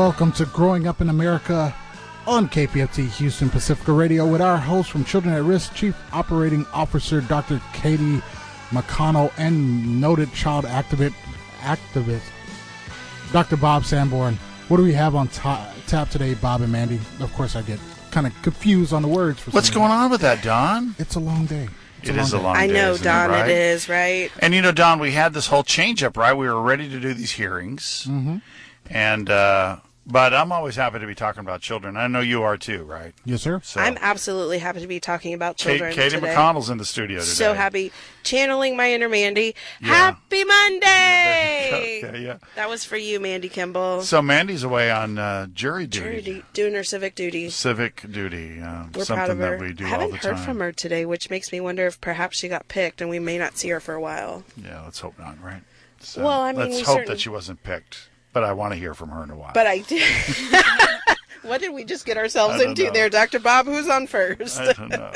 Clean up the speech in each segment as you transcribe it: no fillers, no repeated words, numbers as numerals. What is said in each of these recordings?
welcome to Growing Up in America on KPFT Houston Pacifica Radio with our host from Children at Risk, Chief Operating Officer Dr. Katie McConnell, and noted child activist Dr. Bob Sanborn. What do we have on tap today, Bob and Mandy? Of course, I get kind of confused on the words. What's going on with that, Don? It's a long day. It is a long day. I know, Don, right? it is, right? And, you know, Don, we had this whole change-up, right? We were ready to do these hearings. Mm-hmm. And, but I'm always happy to be talking about children. I know you are too, right? Yes, sir. So, I'm absolutely happy to be talking about children Katie today. McConnell's in the studio today. So happy. Channeling my inner Mandy. Yeah. Happy Monday! Yeah. That was for you, Mandy Kimball. So Mandy's away on jury duty. Doing her civic duty. Civic duty. We're something proud of her. that we do I all the haven't time. heard from her today, which makes me wonder if perhaps she got picked and we may not see her for a while. Yeah, let's hope not, right? So Well, I mean, let's we hope certainly- that she wasn't picked. But I want to hear from her in a while. But I did. What did we just get ourselves I don't into know. there, Dr. Bob? Who's on first? I don't know.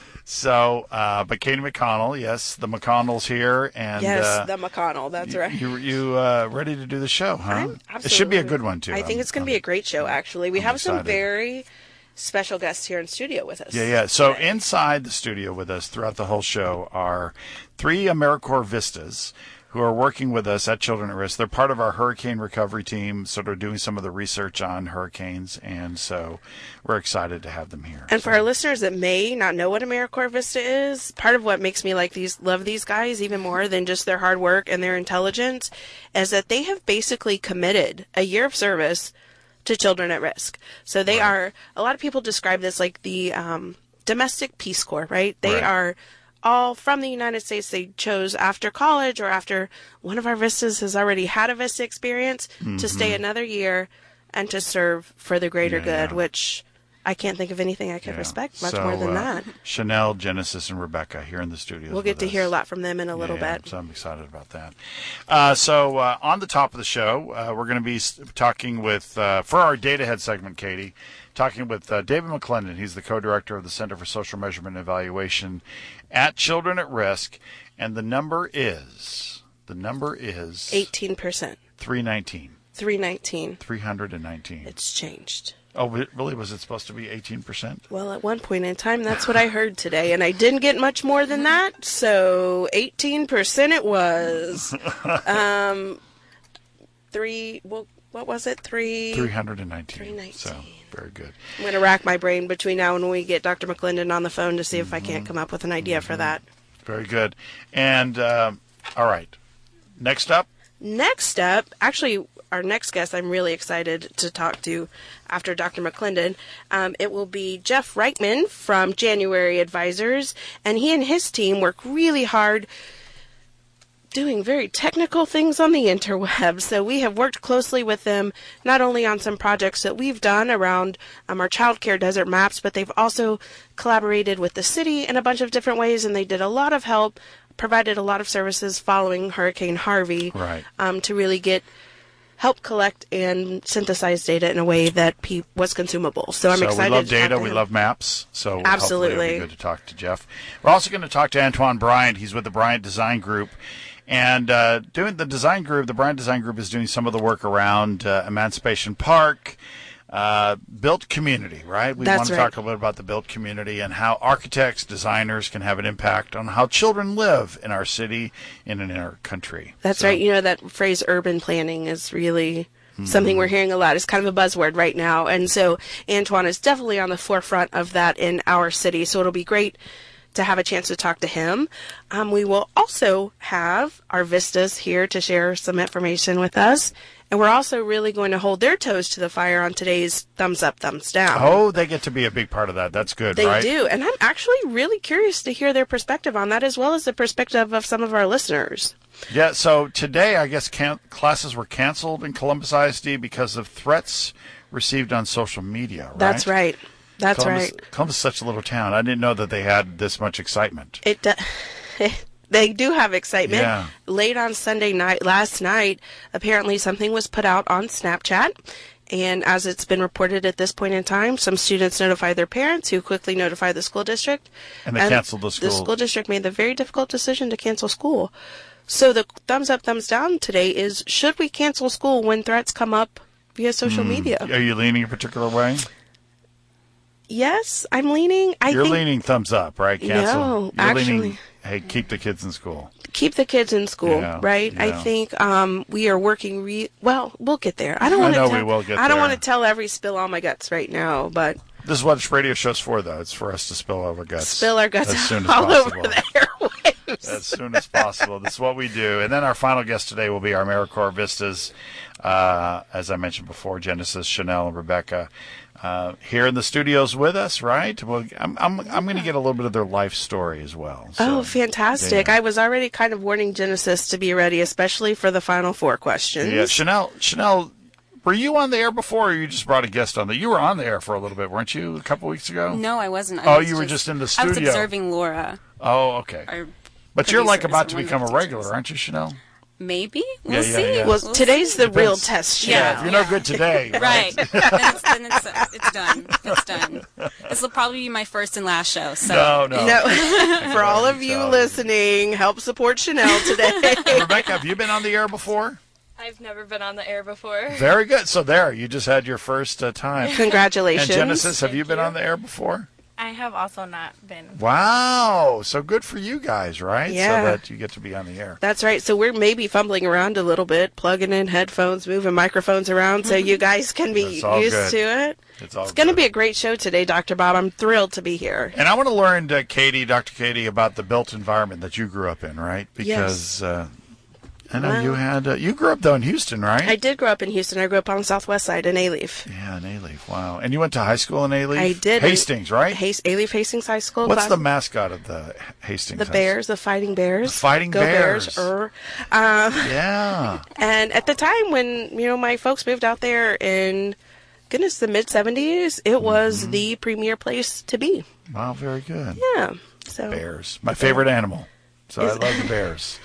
So, but Katie McConnell, yes, the McConnell's here, and Yes, the McConnell. That's right. You ready to do the show, huh? I'm It should be a good one too. I think it's going to be a great show. Actually, we I'm have some excited. very special guests here in studio with us. Yeah. So today. inside the studio with us throughout the whole show are 3 AmeriCorps Vistas who are working with us at Children at Risk. They're part of our hurricane recovery team, sort of doing some of the research on hurricanes, and so we're excited to have them here. And for our listeners that may not know what AmeriCorps Vista is, part of what makes me love these guys even more than just their hard work and their intelligence is that they have basically committed a year of service to Children at Risk. So they are, a lot of people describe this like the domestic Peace Corps, right? They are all from the United States. They chose after college or after one of our Vistas has already had a Vista experience to stay another year and to serve for the greater good, which I can't think of anything I could respect much more than that. Chanel, Genesis, and Rebecca here in the studio. We'll get to hear a lot from them in a little bit. So I'm excited about that. So on the top of the show, we're going to be talking with, for our Data Head segment, Katie, talking with David McClendon. He's the co-director of the Center for Social Measurement and Evaluation at Children at Risk. And the number is 18%. 319. 319. 319. It's changed. Oh, really? Was it supposed to be 18%? Well, at one point in time, that's what I heard today, and I didn't get much more than that, so 18% it was. What was it? 319. 319. So, very good. I'm going to rack my brain between now and when we get Dr. McClendon on the phone to see if I can't come up with an idea for that. Very good. And, all right. Next up, actually, our next guest I'm really excited to talk to after Dr. McClendon. It will be Jeff Reichman from January Advisors, and he and his team work really hard doing very technical things on the interweb. So we have worked closely with them not only on some projects that we've done around our child care desert maps, but they've also collaborated with the city in a bunch of different ways, and they did a lot of help, provided a lot of services following Hurricane Harvey to really help collect and synthesize data in a way that was consumable. So I'm excited. We love data, we love maps, so absolutely hopefully it'll be good to talk to Jeff. We're also going to talk to Antoine Bryant. He's with the Bryant Design Group. And doing the design group, the Bryant Design Group is doing some of the work around Emancipation Park, built community, right? We want to talk a little bit about the built community and how architects, designers can have an impact on how children live in our city and in our country. That's right. You know, that phrase urban planning is really something we're hearing a lot. It's kind of a buzzword right now. And so Antoine is definitely on the forefront of that in our city. So it'll be great to have a chance to talk to him. We will also have our Vistas here to share some information with us. And we're also really going to hold their toes to the fire on today's thumbs up, thumbs down. Oh, they get to be a big part of that. That's good, right? They do. And I'm actually really curious to hear their perspective on that, as well as the perspective of some of our listeners. Yeah, so today I guess classes were canceled in Columbus ISD because of threats received on social media, right? That's right. Columbus is such a little town. I didn't know that they had this much excitement. They do have excitement. Yeah. Late on Sunday night, last night, apparently something was put out on Snapchat. And as it's been reported at this point in time, some students notified their parents, who quickly notified the school district. And they canceled the school. The school district made the very difficult decision to cancel school. So the thumbs up, thumbs down today is, should we cancel school when threats come up via social media. Are you leaning a particular way? Yes, I'm leaning. You're leaning thumbs up, right? Cancel. No, You're actually, leaning, hey, keep the kids in school. Keep the kids in school, Yeah, right? yeah. I think we are working. Well, we'll get there. I I don't know want we to. will get I don't there. want to tell every spill all my guts right now, but This is what this radio show's for, though. It's for us to spill our guts. spill our guts as soon as all possible. over the airwaves. As soon as possible. This is what we do. And then our final guest today will be our AmeriCorps Vistas, as I mentioned before, Genesis, Chanel, and Rebecca, here in the studios with us, right? Well, I'm going to get a little bit of their life story as well. So, Oh, fantastic. yeah. I was already kind of warning Genesis to be ready, especially for the final 4 questions. Yeah, Chanel, were you on the air before, or you just brought a guest on? You were on the air for a little bit, weren't you, a couple weeks ago? No, I wasn't. You were just in the studio. I was observing Laura. Oh, okay. Our But you're like producers about and to one of become a the regular, teachers. aren't you, Chanel? Maybe. Yeah, We'll yeah, see. yeah. Well, We'll today's see. the real Depends. test. Yeah. If you're no good today, Right. then it's done. It's done. This will probably be my first and last show. So No. No, for all of you So- listening, help support Chanel today. Rebecca, have you been on the air before? I've never been on the air before. Very good. So there, you just had your first time. Congratulations. And Genesis, have you Thank been you. on the air before? I have also not been. Wow. So good for you guys, right? Yeah. So that you get to be on the air. That's right. So we're maybe fumbling around a little bit, plugging in headphones, moving microphones around so you guys can be That's all used good. to it. It's all It's going to good. be a great show today, Dr. Bob. I'm thrilled to be here. And I want to learn, Dr. Katie, about the built environment that you grew up in, right? Because I know you had, you grew up, though, in Houston, right? I did grow up in Houston. I grew up on the southwest side in Alief. Yeah, in Alief. Wow. And you went to high school in Alief? I did. Hastings, right? Alief Hastings High School. What's the mascot of the Hastings? The High Bears, the Fighting Bears. The Fighting Go Bears. Bears. Yeah. And at the time when, my folks moved out there in, goodness, the mid-'70s, it was the premier place to be. Wow, very good. Yeah. So Bears, my favorite animal. So I love the bears.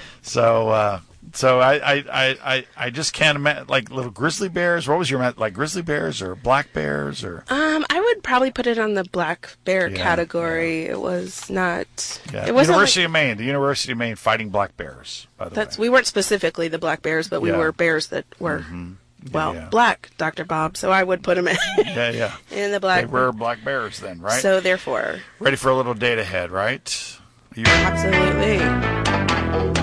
So I just can't imagine, like little grizzly bears. What was your like grizzly bears or black bears or? I would probably put it on the black bear Yeah, category. It was not. Yeah. It wasn't University of Maine. The University of Maine fighting black bears. By the way, we weren't specifically the black bears, but we Yeah. were bears that were. yeah. Black, Dr. Bob. So I would put them in, Yeah. in the black. They were black bears then, right? So therefore, Ready for a little data head, right? You, absolutely.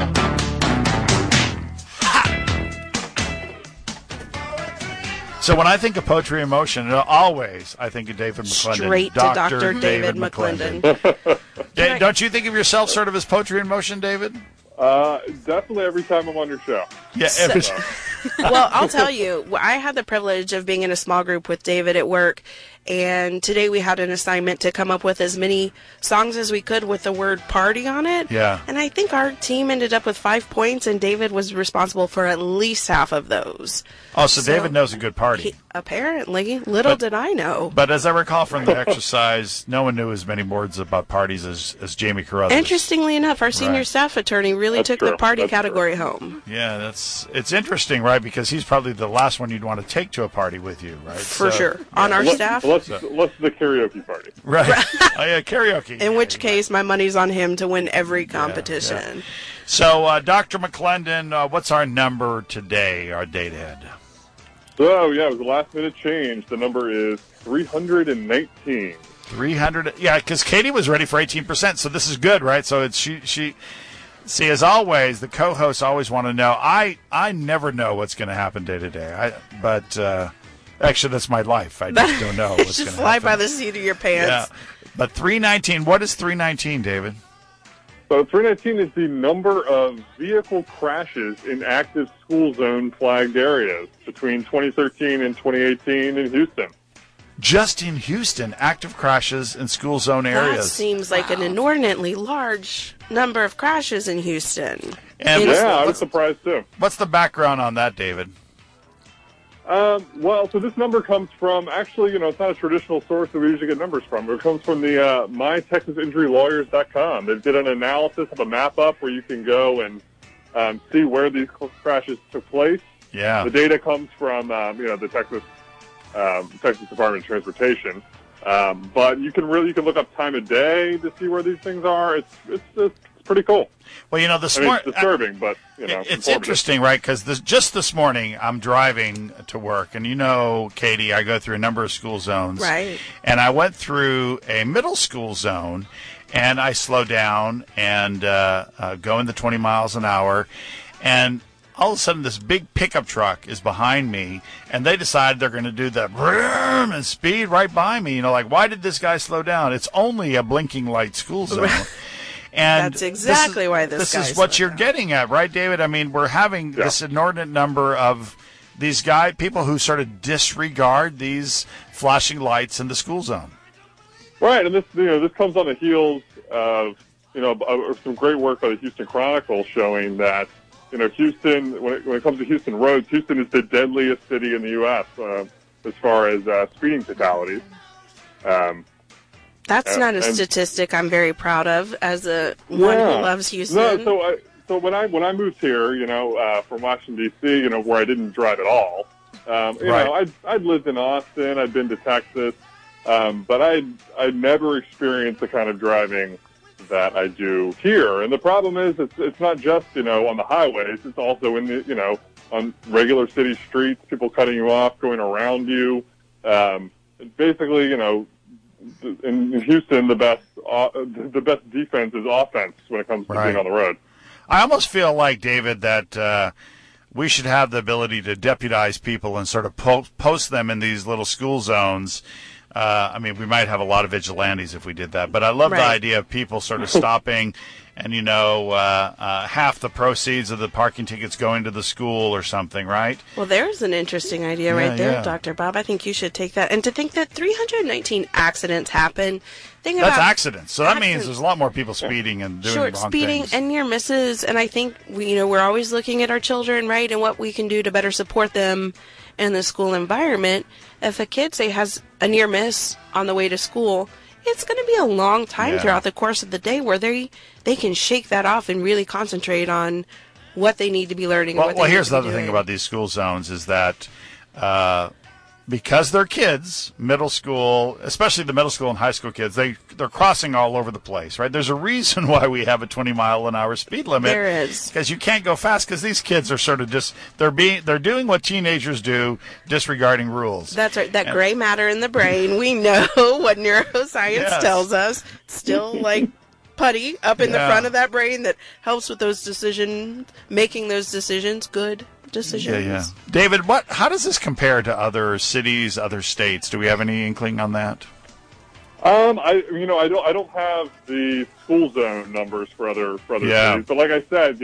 so when I think of poetry in motion, always I think of David McClendon. Straight to Dr. David McClendon. Don't you think of yourself sort of as poetry in motion, David? Definitely every time I'm on your show. Yeah. Well, I'll tell you, I had the privilege of being in a small group with David at work, and today we had an assignment to come up with as many songs as we could with the word party on it. Yeah. And I think our team ended up with 5 points, and David was responsible for at least half of those. Oh, so David knows a good party. Apparently. Little did I know. But as I recall from the exercise, no one knew as many words about parties as Jamie Carruthers. Interestingly enough, our senior Right. staff attorney really That's took the true. party That's category home. Yeah, it's interesting, right? Because he's probably the last one you'd want to take to a party with you, right? For So- sure. On our staff. Let's the karaoke party. Right. Oh, yeah, karaoke. In which case, my money's on him to win every competition. So, Dr. McClendon, what's our number today, our date head? So, yeah, it was a last-minute change. The number is 319. 300. Yeah, because Katie was ready for 18%, so this is good, right? So it's she. See, as always, the co-hosts always want to know. I never know what's going to happen day to day. But actually, that's my life. I just don't know what's going Just to fly happen. by the seat of your pants. Yeah. But 319. What is 319, David? So 319 is the number of vehicle crashes in active school zone flagged areas between 2013 and 2018 in Houston. Just in Houston, active crashes in school zone That areas. seems like an inordinately large number of crashes in Houston. And Yeah, I was surprised too. what's the background on that, David? Well, so this number comes from, actually, it's not a traditional source that we usually get numbers from. It comes from the mytexasinjurylawyers.com. They did an analysis of a map up where you can go and see where these crashes took place. Yeah. The data comes from, the Texas Department of Transportation. But you can look up time of day to see where these things are. It's pretty cool. Well, you know, this I mean, morning it's disturbing, but you know, it's informative. interesting, right? Because just this morning, I'm driving to work, and you know, Katie, I go through a number of school zones, Right. And I went through a middle school zone, and I slow down and go in the 20 miles an hour, and all of a sudden, this big pickup truck is behind me, and they decide they're going to do the vroom and speed right by me. You know, like, why did this guy slow down? It's only a blinking light school zone. And That's exactly why this is guy's what slowed you're down. getting at, right, David? I mean, we're having this inordinate number of these people who sort of disregard these flashing lights in the school zone. Right, and this comes on the heels of of some great work by the Houston Chronicle showing that Houston, when it comes to Houston roads, Houston is the deadliest city in the U.S. As far as speeding fatalities. That's not a statistic I'm very proud of as one who loves Houston. No, so when I moved here, from Washington D.C., where I didn't drive at all, I'd lived in Austin, I'd been to Texas, but I'd never experienced the kind of driving that I do here. And the problem is, it's not just on the highways; it's also in the on regular city streets, people cutting you off, going around you. Basically, in Houston, the best defense is offense when it comes to being on the road. I almost feel like, David, that we should have the ability to deputize people and sort of post them in these little school zones. I mean, we might have a lot of vigilantes if we did that, but I love the idea of people sort of stopping and, half the proceeds of the parking tickets going to the school or something, right? Well, there's an interesting idea right there, Dr. Bob. I think you should take that. And to think that 319 accidents happen. That's accidents. So that means there's a lot more people speeding and doing wrong speeding things. and near misses. And I think we're always looking at our children, right, and what we can do to better support them in the school environment. If a kid, say, has a near miss on the way to school, it's going to be a long time throughout the course of the day where they can shake that off and really concentrate on what they need to be learning. Well, here's the other thing about these school zones is that because they're kids, middle school, especially the middle school and high school kids, they're crossing all over the place, right? There's a reason why we have a 20-mile-an-hour speed limit. There is. Because you can't go fast because these kids are sort of they're doing what teenagers do, disregarding rules. That's right. That gray matter in the brain, we know what neuroscience tells us. It's still like putty up in the front of that brain that helps with those making those decisions, good decisions. Yeah. David, how does this compare to other cities, other states? Do we have any inkling on that? I don't have the school zone numbers for other cities, but like I said,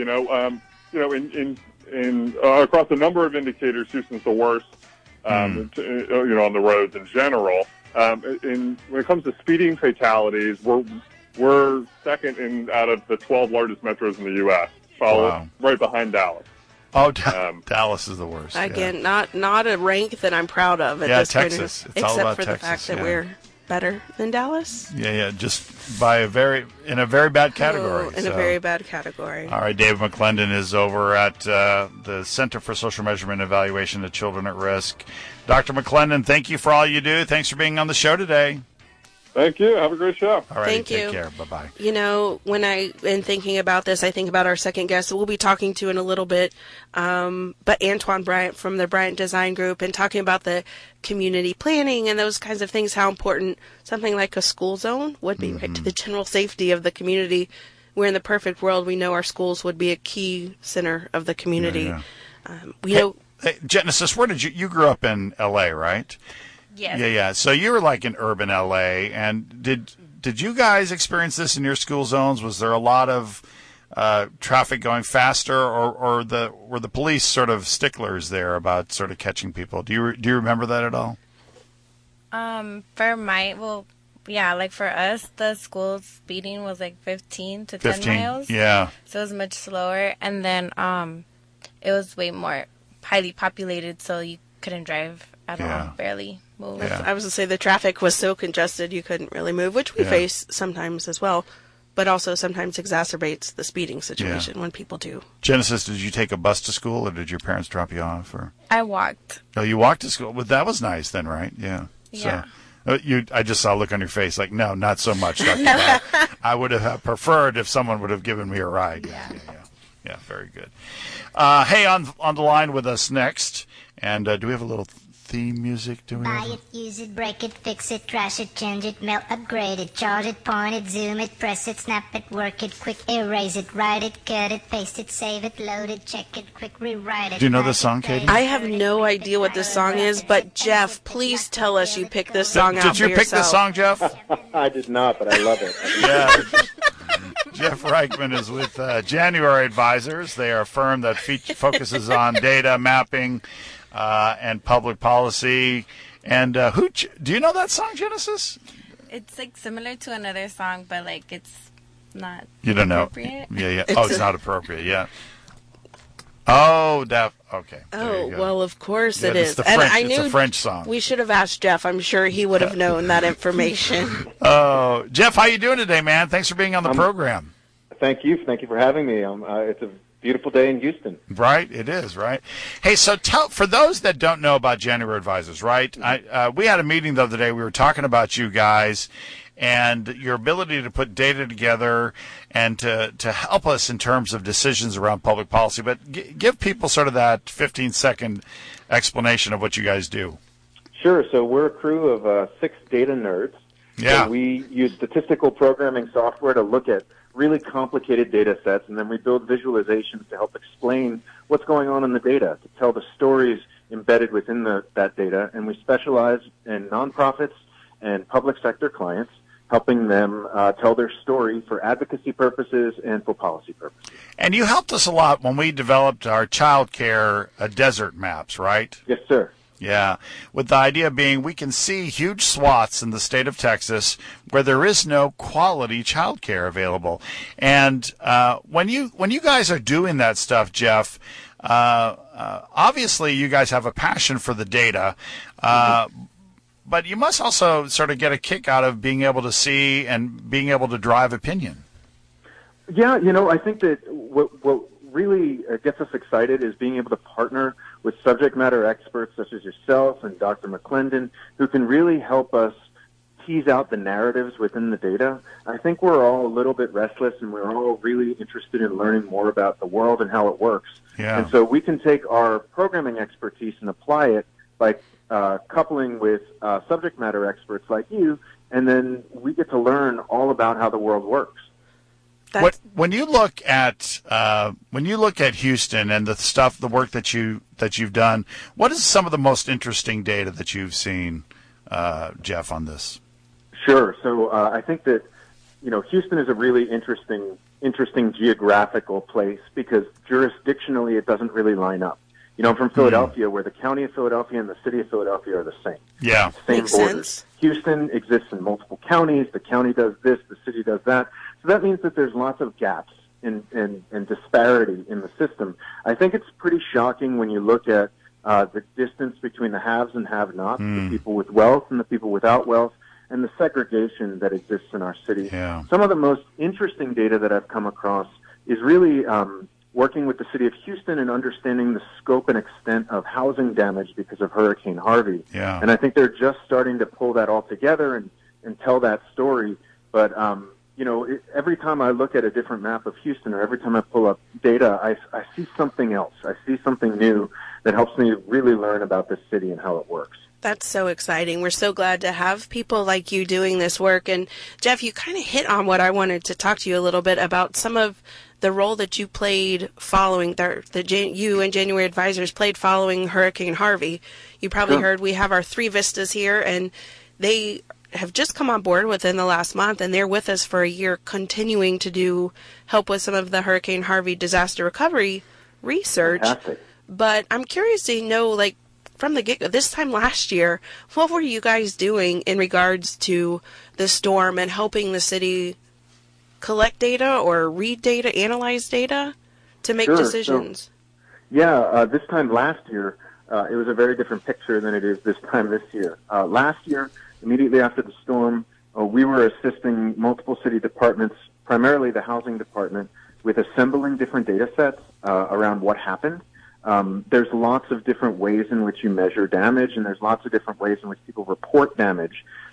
in across a number of indicators, Houston's the worst. On the roads in general. When it comes to speeding fatalities, we're second out of the 12 largest metros in the U.S. Followed right behind Dallas. Oh, Dallas is the worst. Again, not a rank that I'm proud of at this Texas. point. It's all about except for Texas, the fact that we're better than Dallas. Just in a very bad category. In a very bad category. All right, David McClendon is over at the Center for Social Measurement and Evaluation of Children at Risk. Dr. McClendon, thank you for all you do. Thanks for being on the show today. Thank you. Have a great show. All right, Thank you. Take care. Bye-bye. When in thinking about this, I think about our second guest that we'll be talking to in a little bit, but Antoine Bryant from the Bryant Design Group, and talking about the community planning and those kinds of things, how important something like a school zone would be, right, to the general safety of the community, where in the perfect world we know our schools would be a key center of the community. Hey, Genesis, where did you grew up in L.A., right? Yes. Yeah. So you were like in urban LA, and did you guys experience this in your school zones? Was there a lot of traffic going faster, or were the police sort of sticklers there about sort of catching people? Do you remember that at all? For us, the school speeding was like 15 to 10 miles. Yeah. So it was much slower, and then it was way more highly populated, so you couldn't drive at all, barely move. Yeah. I was to say the traffic was so congested you couldn't really move, which we face sometimes as well, but also sometimes exacerbates the speeding situation when people do. Genesis, did you take a bus to school, or did your parents drop you off? Or I walked. Oh, you walked to school. Well, that was nice then, right? Yeah. Yeah. I just saw a look on your face like, no, not so much, Dr. Bob. I would have preferred if someone would have given me a ride. Yeah, very good. Hey, on the line with us next, and do we have a little theme music? Buy it, use it, break it, fix it, trash it, change it, melt, upgrade it, charge it, point it, zoom it, press it, snap it, work it, quick erase it, write it, cut it, paste it, save it, load it, check it, quick rewrite it. Do you know this song, Katie? I have no idea what this song is, but Jeff, please tell us you picked this song out Did you for pick this song, Jeff? I did not, but I love it. Yeah. Jeff Reichman is with January Advisors. They are a firm that focuses on data mapping and public policy. And do you know that song, Genesis? It's like similar to another song, but like it's not. You don't know? Appropriate. Yeah. It's not appropriate. Yeah. Oh, okay. Oh, well, of course it it's is. The And French, I knew it's a French song. we should have asked Jeff. I'm sure he would have known that information. Oh, Jeff, how you doing today, man? Thanks for being on the program. Thank you for having me. It's a beautiful day in Houston. Right, it is, right? Hey, so for those that don't know about January Advisors, right? We had a meeting the other day. We were talking about you guys and your ability to put data together and to help us in terms of decisions around public policy. But give people sort of that 15-second explanation of what you guys do. Sure. So we're a crew of 6 data nerds. Yeah. So we use statistical programming software to look at really complicated data sets, and then we build visualizations to help explain what's going on in the data, to tell the stories embedded within that data. And we specialize in nonprofits and public sector clients, helping them tell their story for advocacy purposes and for policy purposes. And you helped us a lot when we developed our child care desert maps, right? Yes, sir. Yeah, with the idea being we can see huge swaths in the state of Texas where there is no quality child care available. And when you guys are doing that stuff, Jeff, obviously you guys have a passion for the data, but you must also sort of get a kick out of being able to see and being able to drive opinion. Yeah, I think that what really gets us excited is being able to partner with subject matter experts such as yourself and Dr. McClendon, who can really help us tease out the narratives within the data. I think we're all a little bit restless, and we're all really interested in learning more about the world and how it works. Yeah. And so we can take our programming expertise and apply it by coupling with subject matter experts like you, and then we get to learn all about how the world works. When you look at Houston and the work that you've done, what is some of the most interesting data that you've seen, Jeff, on this? Sure. So I think that Houston is a really interesting geographical place because jurisdictionally it doesn't really line up. I'm from Philadelphia, where the county of Philadelphia and the city of Philadelphia are the same. Yeah, same makes borders. sense. Houston exists in multiple counties. The county does this, the city does that. So that means that there's lots of gaps and disparity in the system. I think it's pretty shocking when you look at the distance between the haves and have-nots, the people with wealth and the people without wealth, and the segregation that exists in our city. Yeah. Some of the most interesting data that I've come across is really working with the city of Houston and understanding the scope and extent of housing damage because of Hurricane Harvey. Yeah. And I think they're just starting to pull that all together and tell that story. But every time I look at a different map of Houston, or every time I pull up data, I see something else. I see something new that helps me really learn about this city and how it works. That's so exciting. We're so glad to have people like you doing this work. And Jeff, you kind of hit on what I wanted to talk to you a little bit about, some of the role that you played following you and January Advisors played following Hurricane Harvey. You probably heard we have our 3 Vistas here, and they have just come on board within the last month, and they're with us for a year, continuing to help with some of the Hurricane Harvey disaster recovery research. Fantastic. But I'm curious to know, like, from the get-go, this time last year, what were you guys doing in regards to the storm and helping the city collect data or read data, analyze data to make decisions? So, this time last year, it was a very different picture than it is this time this year. Last year, immediately after the storm, we were assisting multiple city departments, primarily the housing department, with assembling different data sets around what happened. There's lots of different ways in which you measure damage, and there's lots of different ways in which people report damage.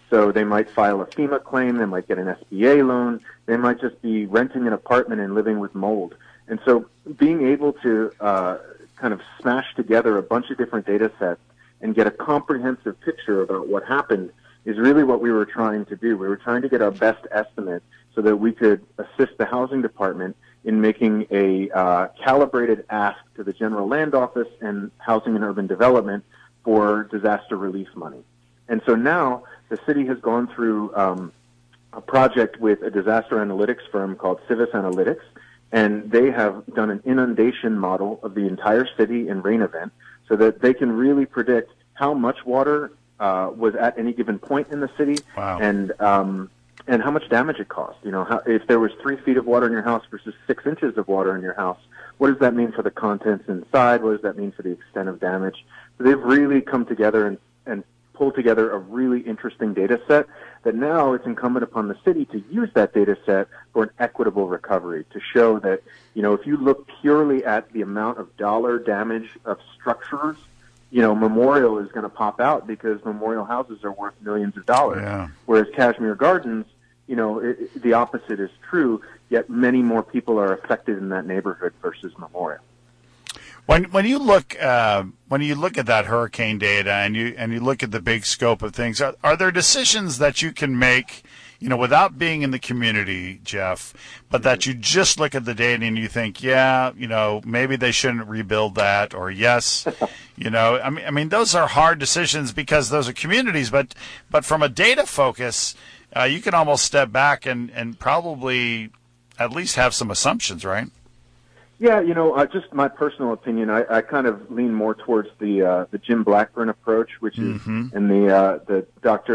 So they might file a FEMA claim, they might get an SBA loan, they might just be renting an apartment and living with mold. And so being able to kind of smash together a bunch of different data sets and get a comprehensive picture about what happened is really what we were trying to do. We were trying to get our best estimate so that we could assist the housing department in making a calibrated ask to the General Land Office and Housing and Urban Development for disaster relief money. And so now the city has gone through a project with a disaster analytics firm called Civis Analytics, and they have done an inundation model of the entire city in rain event so that they can really predict how much water was at any given point in the city. Wow. And how much damage it cost. You know, if there was 3 feet of water in your house versus 6 inches of water in your house, what does that mean for the contents inside? What does that mean for the extent of damage? So they've really come together and pulled together a really interesting data set that now it's incumbent upon the city to use that data set for an equitable recovery, to show that, you know, if you look purely at the amount of dollar damage of structures, you know, Memorial is going to pop out because Memorial houses are worth millions of dollars. Yeah. Whereas Kashmir Gardens, you know, the opposite is true, yet many more people are affected in that neighborhood versus Memorial. When you look at that hurricane data and you look at the big scope of things, are there decisions that you can make, you know, without being in the community, Jeff, but that you just look at the data and you think, yeah, you know, maybe they shouldn't rebuild that, or yes, you know, I mean, those are hard decisions because those are communities, but from a data focus, you can almost step back and probably at least have some assumptions, right? Yeah, you know, just my personal opinion, I kind of lean more towards the Jim Blackburn approach, which is in the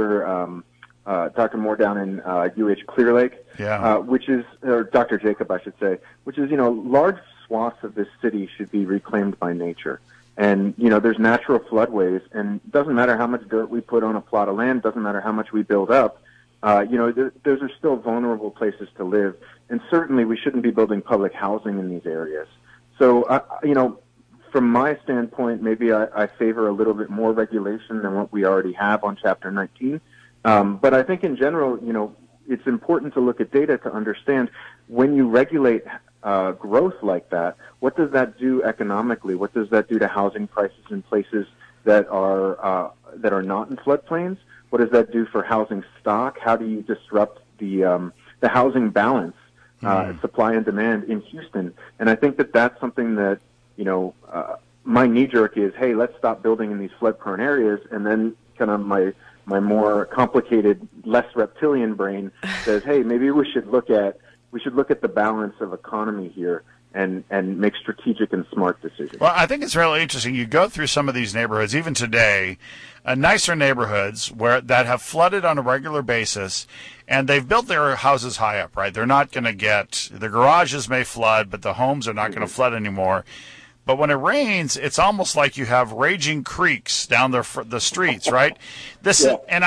Dr. Moore down in UH Clear Lake, which is, or Dr. Jacob, I should say, which is, you know, large swaths of this city should be reclaimed by nature. And, you know, there's natural floodways, and it doesn't matter how much dirt we put on a plot of land, doesn't matter how much we build up, you know, those are still vulnerable places to live. And certainly we shouldn't be building public housing in these areas. So, you know, from my standpoint, maybe I favor a little bit more regulation than what we already have on Chapter 19. But I think in general, you know, it's important to look at data to understand when you regulate growth like that, what does that do economically? What does that do to housing prices in places that are not in floodplains? What does that do for housing stock? How do you disrupt the housing balance, supply and demand in Houston? And I think that that's something that, you know, my knee-jerk is, hey, let's stop building in these flood-prone areas, and then kind of my more complicated, less reptilian brain says, hey, maybe we should look at the balance of economy here and make strategic and smart decisions. Well, I think it's really interesting. You go through some of these neighborhoods, even today, nicer neighborhoods that have flooded on a regular basis, and they've built their houses high up, right? They're not going to get, the garages may flood, but the homes are not going to flood anymore. But when it rains, it's almost like you have raging creeks down the streets, right? This is, and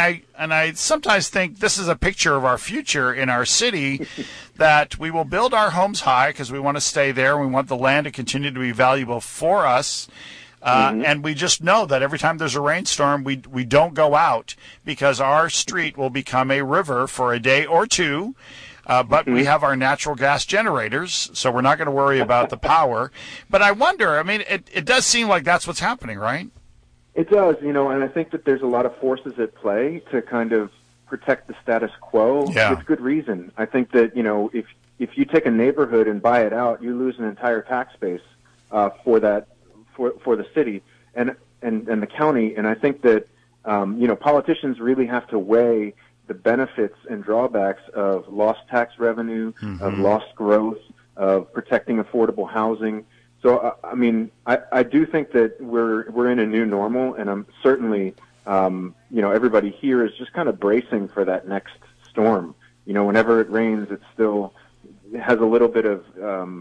I sometimes think this is a picture of our future in our city, that we will build our homes high because we want to stay there. We want the land to continue to be valuable for us. And we just know that every time there's a rainstorm, we don't go out because our street will become a river for a day or two. But we have our natural gas generators, so we're not going to worry about the power. But I wonder, I mean, it does seem like that's what's happening, right? It does, you know, and I think that there's a lot of forces at play to kind of protect the status quo with good reason. I think that, you know, if you take a neighborhood and buy it out, you lose an entire tax base for the city and the county. And I think that, you know, politicians really have to weigh the benefits and drawbacks of lost tax revenue, of lost growth, of protecting affordable housing. So, I mean, I do think that we're in a new normal, and I'm certainly, you know, everybody here is just kind of bracing for that next storm. You know, whenever it rains, it still has a little bit of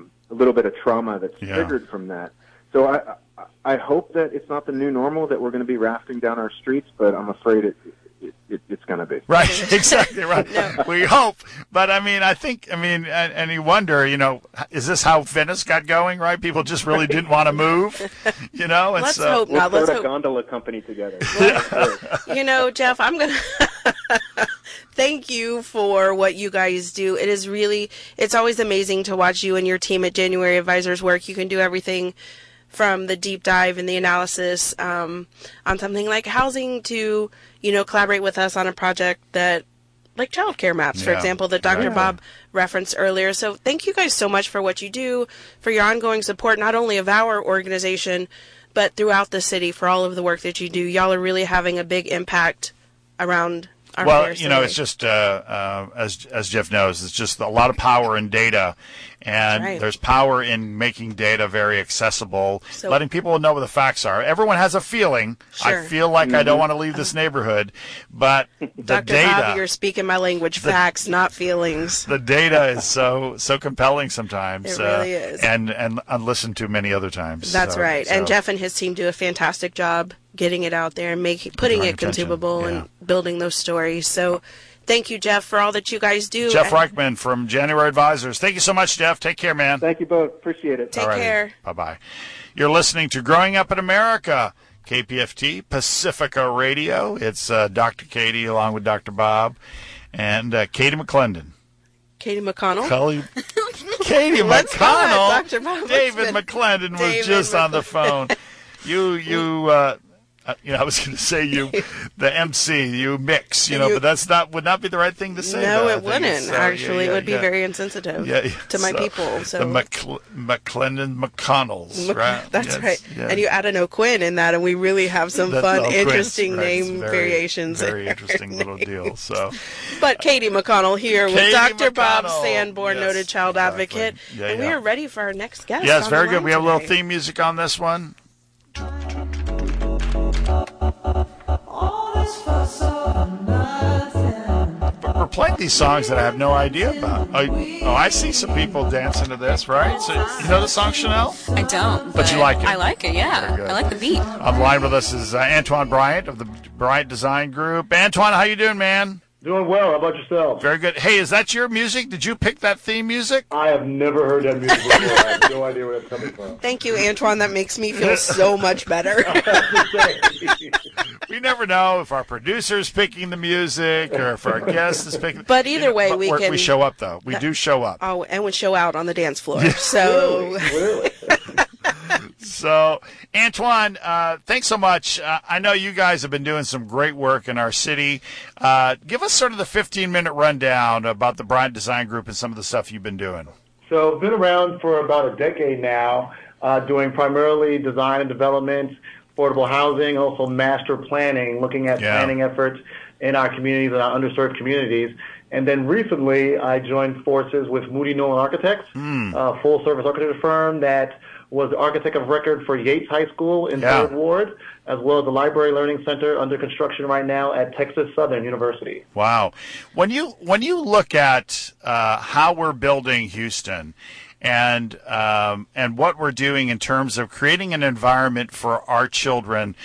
trauma that's triggered from that. So I hope that it's not the new normal, that we're going to be rafting down our streets, but I'm afraid it's going to be. Right, exactly right. No. We hope, but and you wonder, is this how Venice got going? Right, people just really didn't want to move, And let's hope not. We'll let's start hope. a gondola company together. Jeff, I'm gonna thank you for what you guys do. It's always amazing to watch you and your team at January Advisors work. You can do everything from the deep dive and the analysis on something like housing to, collaborate with us on a project like child care maps, for example, that Dr. Bob referenced earlier. So thank you guys so much for what you do, for your ongoing support, not only of our organization, but throughout the city, for all of the work that you do. Y'all are really having a big impact around our fair city. It's just, as Jeff knows, it's just a lot of power in data. And there's power in making data very accessible, letting people know what the facts are. Everyone has a feeling. Sure. I feel like I don't want to leave this neighborhood, but the Dr. data. Bob, you're speaking my language. Facts, not feelings. The data is so compelling sometimes. It really is. And listened to many other times. That's right. And Jeff and his team do a fantastic job getting it out there and putting it consumable and building those stories. So thank you, Jeff, for all that you guys do. Jeff Reichman from January Advisors. Thank you so much, Jeff. Take care, man. Thank you both. Appreciate it. Take care. Bye-bye. You're listening to Growing Up in America, KPFT, Pacifica Radio. It's Dr. Katie along with Dr. Bob and Katie McClendon. Katie McConnell. Katie McConnell. Dr. Bob David McClendon was just on the phone. I was going to say the MC, you mix, but would not be the right thing to say. No, it wouldn't. Actually, it would be very insensitive to my people. So the McClendon McConnells, right? That's right. Yes. And you add an O'Quinn in that, and we really have some fun, interesting name variations. Very interesting little deal. So, but Katie McConnell here with Dr. Bob Sanborn, noted child advocate, and we are ready for our next guest. Yes, very good. We have a little theme music on this one. We're playing these songs that I have no idea about. I see some people dancing to this, right? So you know the song, Chanel? I don't. But you like it? I like it, yeah. I like the beat. On the line with us is Antoine Bryant of the Bryant Design Group. Antoine, how you doing, man? Doing well. How about yourself? Very good. Hey, is that your music? Did you pick that theme music? I have never heard that music before. I have no idea where it's coming from. Thank you, Antoine. That makes me feel so much better. We never know if our producer's picking the music or if our guest is picking. But either way, we show up, though. We do show up. Oh, and we show out on the dance floor. So. Really? So, Antoine, thanks so much. I know you guys have been doing some great work in our city. Give us sort of the 15-minute rundown about the Bryant Design Group and some of the stuff you've been doing. So, been around for about a decade now, doing primarily design and development, affordable housing, also master planning, looking at planning efforts in our communities and our underserved communities. And then recently, I joined forces with Moody Nolan Architects, a full-service architecture firm that was the architect of record for Yates High School in 3rd Ward, as well as the Library Learning Center under construction right now at Texas Southern University. Wow. When you look at how we're building Houston and what we're doing in terms of creating an environment for our children,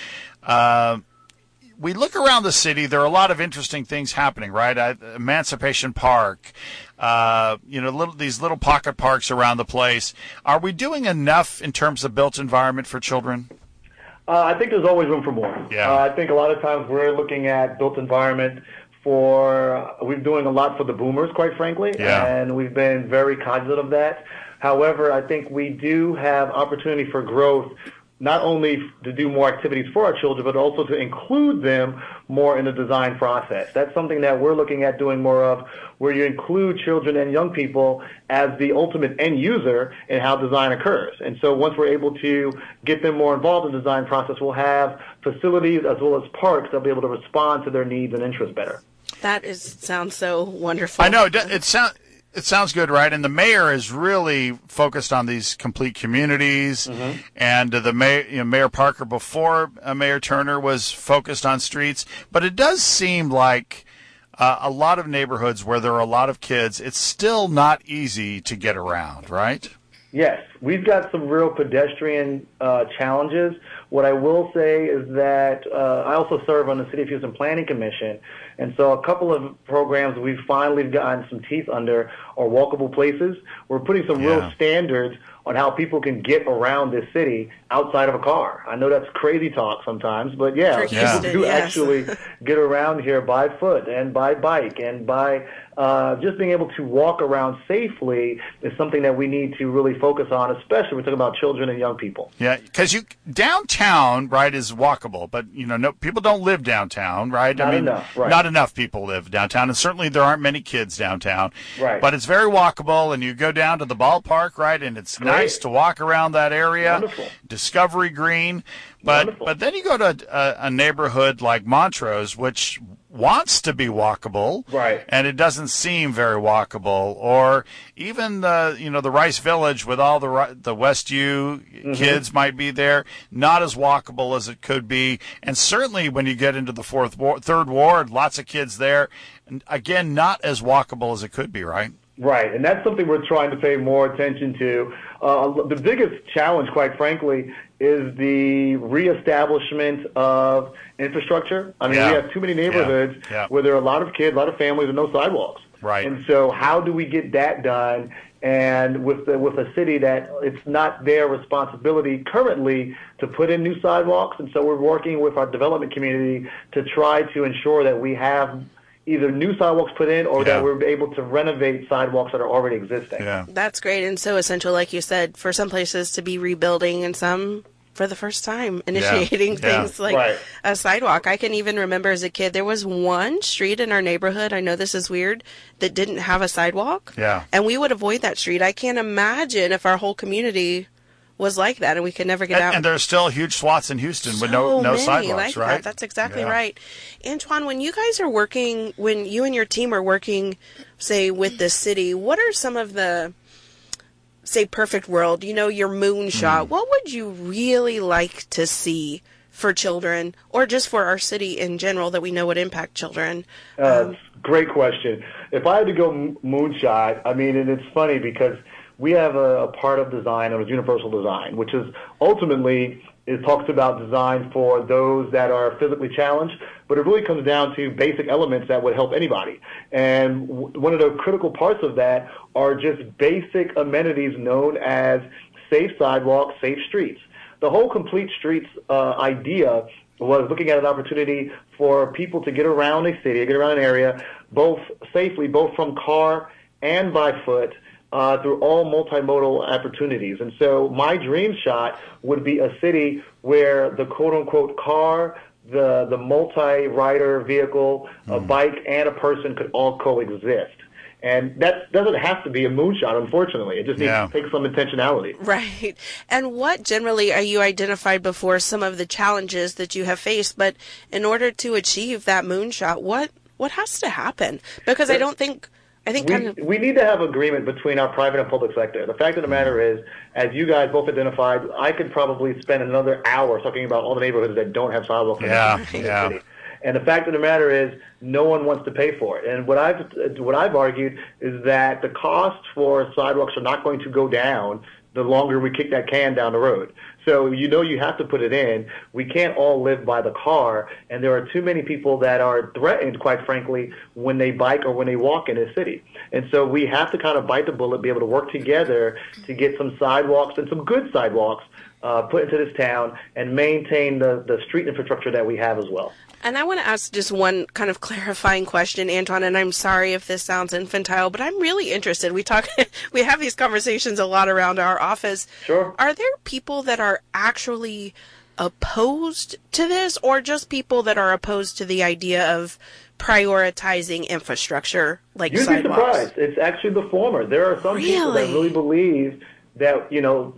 we look around the city, there are a lot of interesting things happening, right? Emancipation Park, these little pocket parks around the place. Are we doing enough in terms of built environment for children? I think there's always room for more. Yeah. I think a lot of times we're looking at built environment we're doing a lot for the boomers, quite frankly, and we've been very cognizant of that. However, I think we do have opportunity for growth, not only to do more activities for our children, but also to include them more in the design process. That's something that we're looking at doing more of, where you include children and young people as the ultimate end user in how design occurs. And so once we're able to get them more involved in the design process, we'll have facilities as well as parks that'll be able to respond to their needs and interests better. Sounds so wonderful. I know. It sounds good, right? And the mayor is really focused on these complete communities. And the mayor, Mayor Parker before Mayor Turner was focused on streets. But it does seem like a lot of neighborhoods where there are a lot of kids, it's still not easy to get around, right? Yes, we've got some real pedestrian challenges. What I will say is that I also serve on the City of Houston Planning Commission, And so a couple of programs we've finally gotten some teeth under are walkable places. We're putting some real standards on how people can get around this city outside of a car. I know that's crazy talk sometimes, but people do actually get around here by foot and by bike and by just being able to walk around safely is something that we need to really focus on, especially when we're talking about children and young people. Yeah, because downtown, right, is walkable, but people don't live downtown, right? Not enough, right? Not enough people live downtown, and certainly there aren't many kids downtown. Right. But it's very walkable, and you go down to the ballpark, right, and it's nice to walk around that area. Wonderful. Discovery Green, but then you go to a neighborhood like Montrose, which wants to be walkable, right? And it doesn't seem very walkable. Or even the Rice Village with all the Westview kids might be there, not as walkable as it could be. And certainly when you get into the third ward, lots of kids there. And again, not as walkable as it could be, right? Right, and that's something we're trying to pay more attention to. The biggest challenge, quite frankly, is the reestablishment of infrastructure. I mean, we have too many neighborhoods where there are a lot of kids, a lot of families, and no sidewalks. Right. And so how do we get that done? And with a city that it's not their responsibility currently to put in new sidewalks, and so we're working with our development community to try to ensure that we have either new sidewalks put in or that we're able to renovate sidewalks that are already existing. Yeah. That's great and so essential, like you said, for some places to be rebuilding and some for the first time initiating things like a sidewalk. I can even remember as a kid, there was one street in our neighborhood, I know this is weird, that didn't have a sidewalk. Yeah. And we would avoid that street. I can't imagine if our whole community was like that and we could never get out. And there's still huge swaths in Houston with no sidewalks, right? That. That's exactly right. Antoine, when you guys are working, when you and your team are working, say, with the city, what are some of the, say, perfect world, your moonshot, what would you really like to for children or just for our city in general that we know would impact children? Great question. If I had to go moonshot, I mean, and it's funny because we have a part of design known as universal design, which is ultimately, it talks about design for those that are physically challenged, but it really comes down to basic elements that would help anybody. And one of the critical parts of that are just basic amenities known as safe sidewalks, safe streets. The whole complete streets idea was looking at an opportunity for people to get around a city, get around an area, both safely, both from car and by foot, through all multimodal opportunities. And so my dream shot would be a city where the quote-unquote car, the multi-rider vehicle, a bike, and a person could all coexist. And that doesn't have to be a moonshot, unfortunately. It just needs to take some intentionality. Right. And what generally are you identified before some of the challenges that you have faced? But in order to achieve that moonshot, what has to happen? Because I think we need to have agreement between our private and public sector. The fact of the matter is, as you guys both identified, I could probably spend another hour talking about all the neighborhoods that don't have sidewalks in the city. And the fact of the matter is, no one wants to pay for it. And what I've argued is that the cost for sidewalks are not going to go down the longer we kick that can down the road. So you have to put it in. We can't all live by the car, and there are too many people that are threatened, quite frankly, when they bike or when they walk in a city. And so we have to kind of bite the bullet, be able to work together to get some sidewalks and some good sidewalks put into this town and maintain the street infrastructure that we have as well. And I want to ask just one kind of clarifying question, Antoine, and I'm sorry if this sounds infantile, but I'm really interested. We have these conversations a lot around our office. Sure. Are there people that are actually opposed to this, or just people that are opposed to the idea of prioritizing infrastructure like sidewalks? You'd be surprised. It's actually the former. There are some people that really believe that,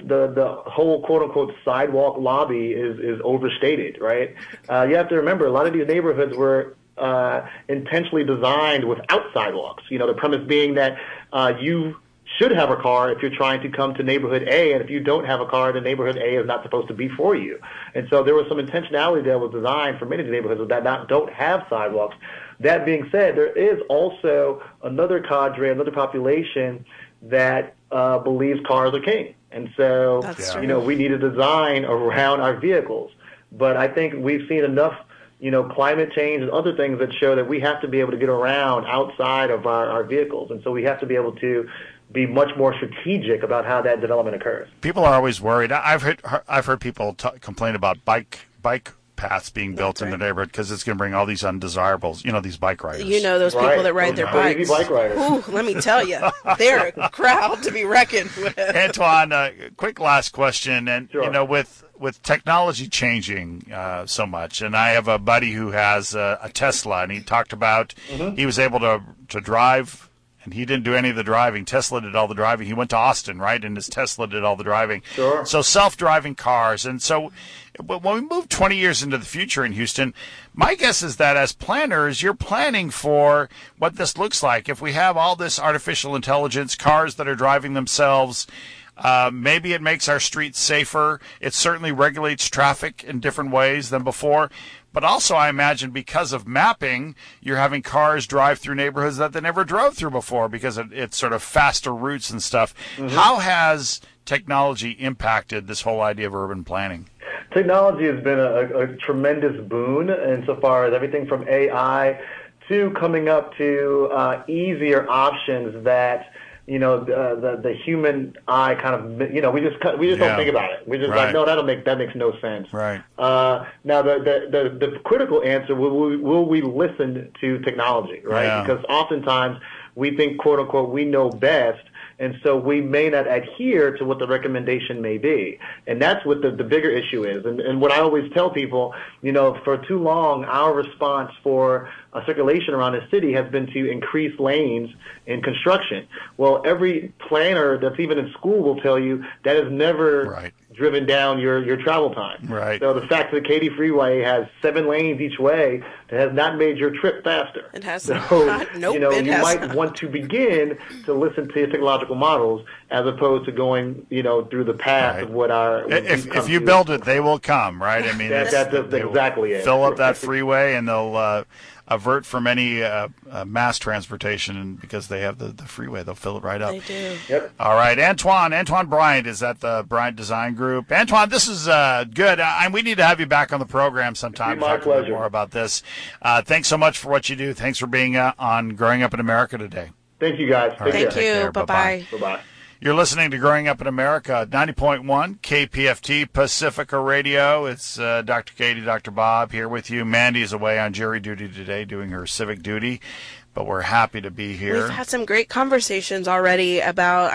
the whole quote-unquote sidewalk lobby is overstated, right? You have to remember, a lot of these neighborhoods were intentionally designed without sidewalks. The premise being that you should have a car if you're trying to come to neighborhood A, and if you don't have a car, then neighborhood A is not supposed to be for you. And so there was some intentionality that was designed for many of the neighborhoods that don't have sidewalks. That being said, there is also another cadre, another population that believes cars are king. And so, we need a design around our vehicles. But I think we've seen enough climate change and other things that show that we have to be able to get around outside of our vehicles. And so we have to be able to be much more strategic about how that development occurs. People are always worried. I've heard people complain about bike paths being built in the neighborhood because it's going to bring all these undesirables, these bike riders. Those people that ride their bikes. Bike riders. Ooh, let me tell you, they're a crowd to be reckoned with. Antoine, quick last question. And, Sure. with technology changing so much, and I have a buddy who has a Tesla, and he talked about he was able to drive, and he didn't do any of the driving. Tesla did all the driving. He went to Austin, right, and his Tesla did all the driving. Sure. So self-driving cars. And so when we move 20 years into the future in Houston, my guess is that as planners, you're planning for what this looks like. If we have all this artificial intelligence, cars that are driving themselves, maybe it makes our streets safer. It certainly regulates traffic in different ways than before. But also, I imagine because of mapping, you're having cars drive through neighborhoods that they never drove through before because it's sort of faster routes and stuff. How has technology impacted this whole idea of urban planning? Technology has been a tremendous boon insofar as everything from AI to coming up to easier options that the human eye kind of, we just don't think about it. We're just like, no, that makes no sense. Right. Now the critical answer, will we listen to technology, right? Yeah. Because oftentimes we think, quote unquote, we know best. And so we may not adhere to what the recommendation may be. And that's what the bigger issue is. And what I always tell people, for too long, our response for circulation around the city has been to increase lanes in construction. Well, every planner that's even in school will tell you that has never driven down your travel time. Right. So the fact that the Katy Freeway has 7 lanes each way has not made your trip faster. It has not. Nope, you might want to begin to listen to technological models as opposed to going, through the path of what our. If you build it, they will come, right? I mean, that's exactly it. Fill up that freeway, and they'll avert from any mass transportation, and because they have the freeway, they'll fill it right up. They do. Yep. All right, Antoine Bryant is at the Bryant Design Group. Antoine, this is good. We need to have you back on the program sometime to talk a bit more about this. Thanks so much for what you do. Thanks for being on Growing Up in America today. Thank you, guys. Thank you. Bye-bye. Bye-bye. You're listening to Growing Up in America, 90.1 KPFT Pacifica Radio. It's Dr. Katie, Dr. Bob here with you. Mandy is away on jury duty today doing her civic duty, but we're happy to be here. We've had some great conversations already about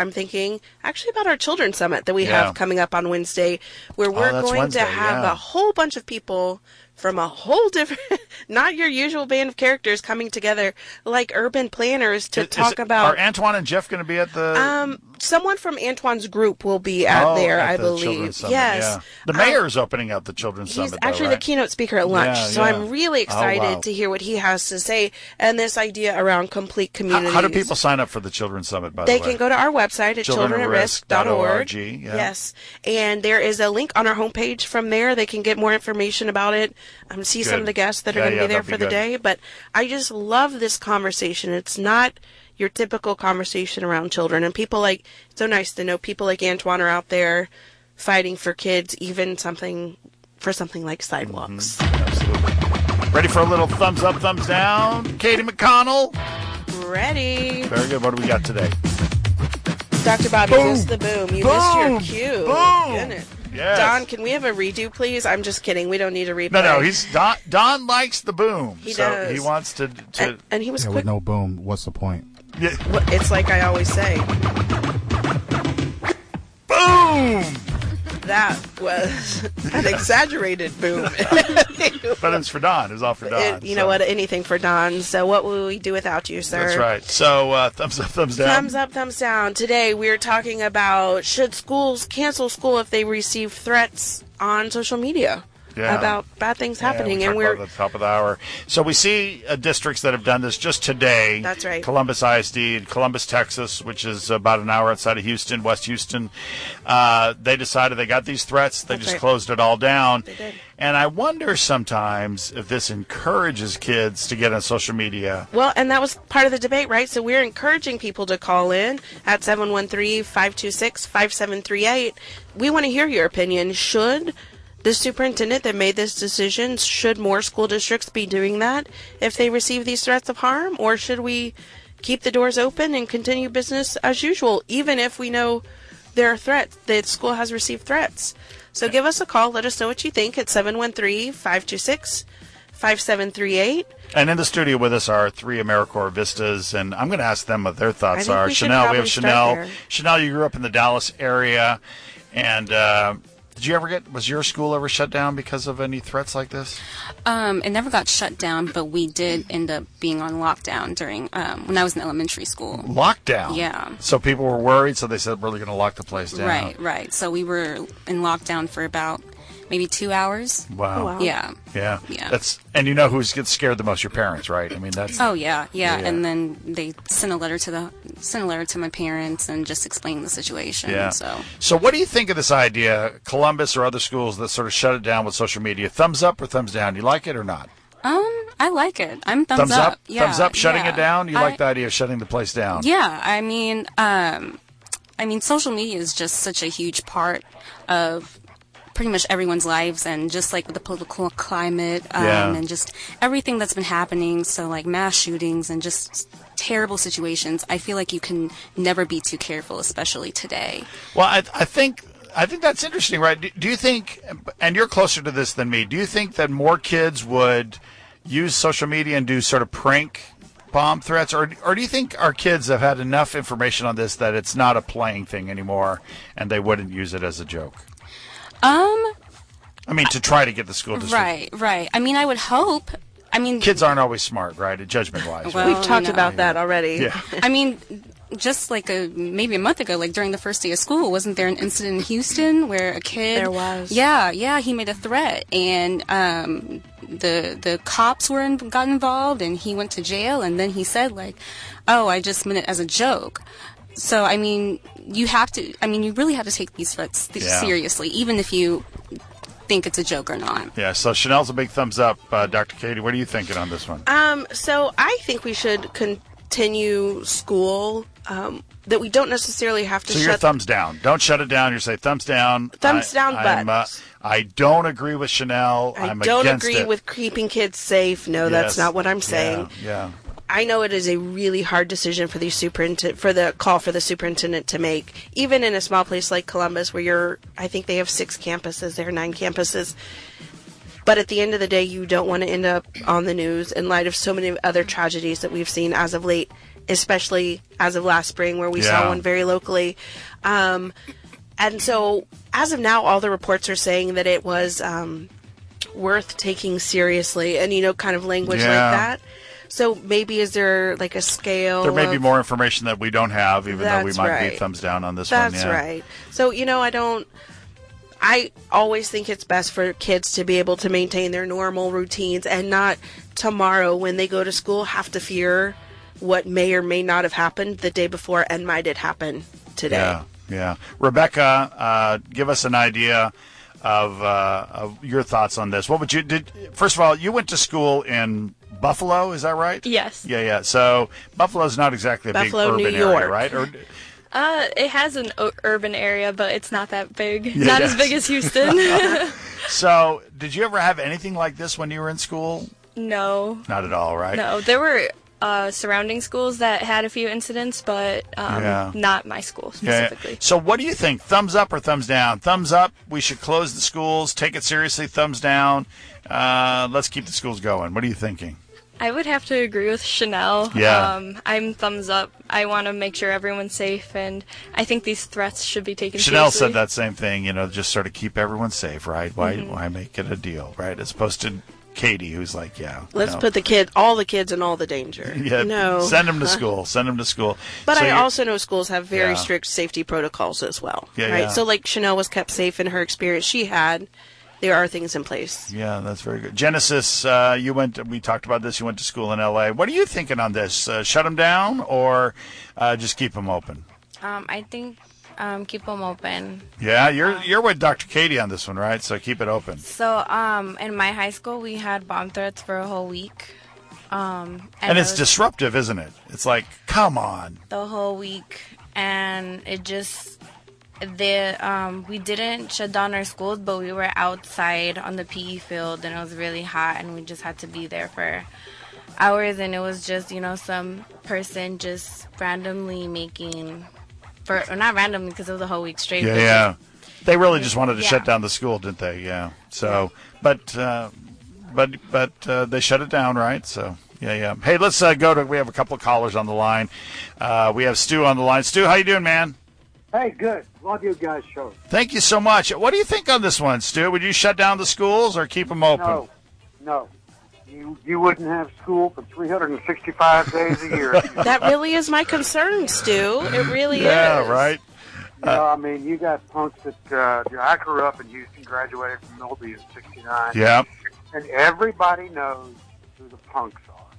our Children's Summit that we have coming up on Wednesday, where we're going to have a whole bunch of people from a whole different, not your usual band of characters coming together like urban planners to talk about. Are Antoine and Jeff going to be at the? Someone from Antoine's group will be there, I believe. Summit, yes. Yeah. The mayor's opening up the Children's Summit. He's actually the keynote speaker at lunch, so I'm really excited to hear what he has to say and this idea around complete communities. How do people sign up for the Children's Summit, by the way? They can go to our website at childrenAtRisk.org. Yes, and there is a link on our homepage from there. They can get more information about it, see some of the guests that are going to be there for the day. But I just love this conversation. It's not your typical conversation around children. And it's so nice to know people like Antoine are out there fighting for kids, even something like sidewalks. Absolutely. Ready for a little thumbs up, thumbs down? Katie McConnell? Ready. Very good. What do we got today? Dr. Bob, you missed the boom. You missed your cue. Boom. Goodness. Yes. Don, can we have a redo, please? I'm just kidding. We don't need a replay. No. Don likes the boom. He does. He wants to. And he was quick. With no boom, what's the point? Yeah. It's like I always say. Boom! That was an exaggerated boom. But it's for Don. It was all for Don. You know what? Anything for Don. So what will we do without you, sir? That's right. So thumbs up, thumbs down. Thumbs up, thumbs down. Today we're talking about should schools cancel school if they receive threats on social media. About bad things happening, and we're at the top of the hour. So we see districts that have done this just today. That's right. Columbus ISD in Columbus, Texas, which is about an hour outside of Houston, West Houston. They decided they got these threats. They just closed it all down. They did. And I wonder sometimes if this encourages kids to get on social media. Well, and that was part of the debate, right? So we're encouraging people to call in at 713-526-5738. We want to hear your opinion. Should the superintendent that made this decision? Should more school districts be doing that if they receive these threats of harm? Or should we keep the doors open and continue business as usual, even if we know there are threats, that school has received threats? So give us a call. Let us know what you think at 713-526-5738. And in the studio with us are 3 AmeriCorps Vistas, and I'm going to ask them what their thoughts are. Chanel, we have Chanel. Chanel, you grew up in the Dallas area, and did you ever was your school ever shut down because of any threats like this? It never got shut down, but we did end up being on lockdown during when I was in elementary school. Lockdown? Yeah. So people were worried, so they said, we're going to lock the place down. Right. So we were in lockdown for about maybe 2 hours. Wow. Yeah. And you know who gets scared the most? Your parents, right? I mean, that's. Oh yeah. And then they sent a letter to my parents and just explained the situation. Yeah. So what do you think of this idea, Columbus or other schools that sort of shut it down with social media? Thumbs up or thumbs down? You like it or not? I like it. I'm thumbs up. Yeah, thumbs up. Shutting it down. You like the idea of shutting the place down? Yeah. I mean, social media is just such a huge part of pretty much everyone's lives, and just like with the political climate and just everything that's been happening, so like mass shootings and just terrible situations, I feel like you can never be too careful, especially today. Well, I think that's interesting, right? Do you think, and you're closer to this than me, do you think that more kids would use social media and do sort of prank bomb threats, or do you think our kids have had enough information on this that it's not a playing thing anymore and they wouldn't use it as a joke? I mean, to try to get the school district. Right. I mean, I would hope. I mean, kids aren't always smart, right? Judgment-wise. Well, we've talked about that already. Yeah. I mean, just like maybe a month ago, like during the first day of school, wasn't there an incident in Houston where a kid? There was. Yeah, he made a threat, and the cops got involved, and he went to jail, and then he said like, "Oh, I just meant it as a joke." So, I mean, you really have to take these threats seriously, even if you think it's a joke or not. Yeah, so Chanel's a big thumbs up. Dr. Katie, what are you thinking on this one? So I think we should continue school, that we don't necessarily have to So you're thumbs down. Don't shut it down. You say thumbs down. Thumbs down, but I don't agree with Chanel. I'm don't against agree it. with keeping kids safe. No, that's not what I'm saying. Yeah. I know it is a really hard decision for the superintendent to make, even in a small place like Columbus, where I think they have 6 campuses, there are 9 campuses. But at the end of the day, you don't want to end up on the news in light of so many other tragedies that we've seen as of late, especially as of last spring, where we saw one very locally. And so, as of now, all the reports are saying that it was worth taking seriously, and kind of language like that. So maybe is there like a scale? There may be more information that we don't have, even though we might be thumbs down on this one. That's right. So, I always think it's best for kids to be able to maintain their normal routines and not tomorrow when they go to school have to fear what may or may not have happened the day before and might it happen today. Yeah. Rebecca, give us an idea of your thoughts on this. What would you first of all, you went to school in Buffalo, is that right? Yes. Yeah. So Buffalo's not exactly a Buffalo, big urban New York. area, right? Or, it has an urban area, but it's not that big. Not as big as Houston. So, did you ever have anything like this when you were in school? No. Not at all, right? No. There were surrounding schools that had a few incidents, but not my school specifically. Yeah. So what do you think? Thumbs up or thumbs down? Thumbs up, we should close the schools, take it seriously. Thumbs down, let's keep the schools going. What are you thinking? I would have to agree with Chanel. Yeah. I'm thumbs up. I want to make sure everyone's safe, and I think these threats should be taken Chanel seriously. said that same thing, just sort of keep everyone safe, right? Why make it a deal, right? As opposed to Katie, who's like, let's put all the kids in all the danger. Yeah, no. Send them to school. Send them to school. But I also know schools have very strict safety protocols as well, right? Yeah. So like Chanel was kept safe in her experience she had. There are things in place. Yeah, that's very good. Genesis, we talked about this. You went to school in L.A. What are you thinking on this? Shut them down or just keep them open? I think keep them open. Yeah, you're with Dr. Katie on this one, right? So keep it open. So in my high school, we had bomb threats for a whole week. And it's disruptive, isn't it? It's like, come on. The whole week. And it just we didn't shut down our schools, but we were outside on the PE field, and it was really hot, and we just had to be there for hours, and it was just, some person just randomly not randomly because it was a whole week straight. Yeah. They really just wanted to shut down the school, didn't they? Yeah. So, but they shut it down, right? So, yeah. Hey, let's we have a couple of callers on the line. We have Stu on the line. Stu, how you doing, man? Hey, good. Love you guys' show. Thank you so much. What do you think on this one, Stu? Would you shut down the schools or keep them open? No. You wouldn't have school for 365 days a year. That really is my concern, Stu. It really is. Yeah, right. You got punks that I grew up in Houston, graduated from Milby in '69. Yeah. And everybody knows who the punks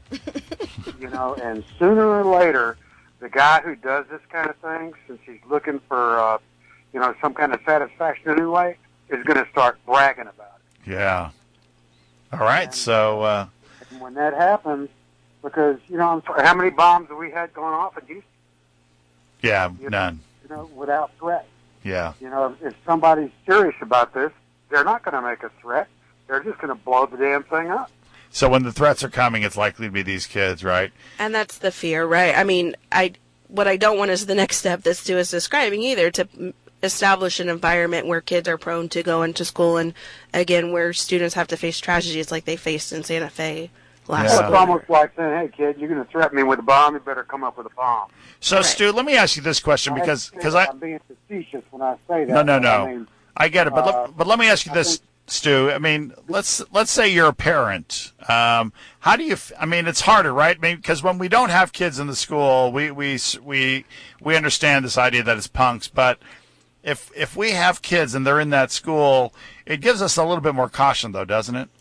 are. And sooner or later, the guy who does this kind of thing, since he's looking for, some kind of satisfaction anyway, is going to start bragging about it. Yeah. All right, and when that happens, because, I'm sorry, how many bombs have we had going off in Houston? Yeah, none. Without threat. Yeah. If somebody's serious about this, they're not going to make a threat. They're just going to blow the damn thing up. So when the threats are coming, it's likely to be these kids, right? And that's the fear, right? I mean, what I don't want is the next step that Stu is describing either, to establish an environment where kids are prone to go into school, and again, where students have to face tragedies like they faced in Santa Fe last Well, it's almost like saying, hey, kid, you're going to threaten me with a bomb, you better come up with a bomb. So, right. Stu, let me ask you this question, because I'm being facetious when I say that. No. I get it, but let me ask you this, Stu. I mean, let's say you're a parent. How do you? It's harder, right? Because when we don't have kids in the school, we understand this idea that it's punks. But if we have kids and they're in that school, it gives us a little bit more caution, though, doesn't it?